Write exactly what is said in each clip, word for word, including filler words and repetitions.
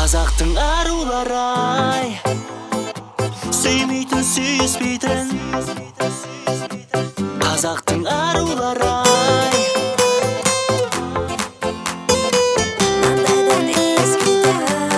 Қазақтың арулары ай, сүймейтін сүйіспейтін. Қазақтың арулары ай, маңдайдан иіскейтін.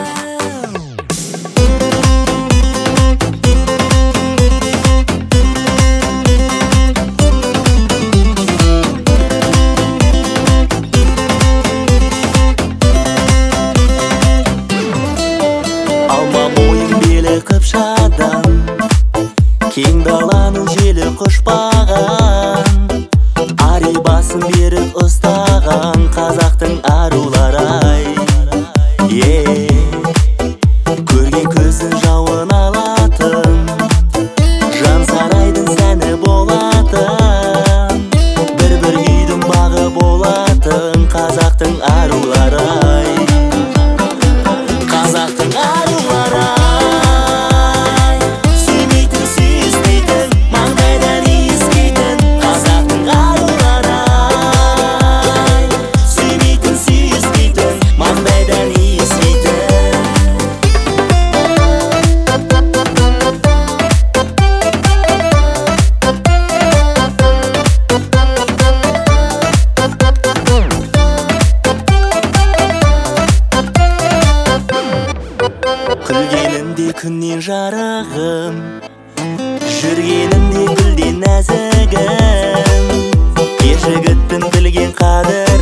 алма бойың белі қыпшадан, кең даланың желі құшпаған, ари басын берік ұстаған қазақтың арулары ай. Е, көрген көздің жауын алатын, жан сарайдың сәні болатын, бір-бір үйдің бағы болатын қазақтың арулары ай. Қазақтың арулары ай, сүймейтін сүйіспейтін, маңдайдан иіскейтін. Қазақтың арулары ай, сүймейтін сүйіспейтін, маңдайдан иіскейтін. Күлгенінде күннен жарығым, жүргенінде гүлден нәзігім. Ер жігіттің білген қадірі